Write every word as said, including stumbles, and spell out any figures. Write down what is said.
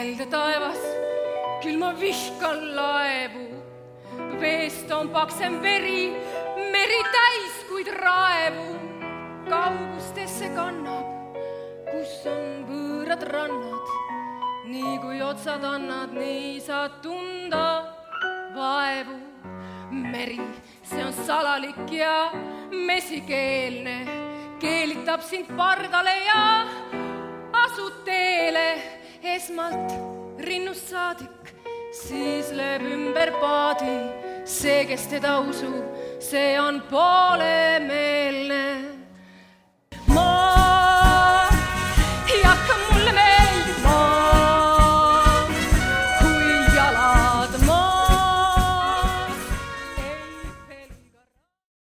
helde taevas, küll ma vihkan laevu. Veest on paksem veri, meri täis kuid raevu. Kaugustesse kannab, kus on võõrad rannad. Nii kui otsad annad, nii saad tunda vaevu. Meri, see on salalik ja mesikeelne, keelitab sind pardale ja asud teele. Esmalt rinnust saadik, siis lööb ümber paadi. See, kes teda usub, see on poole me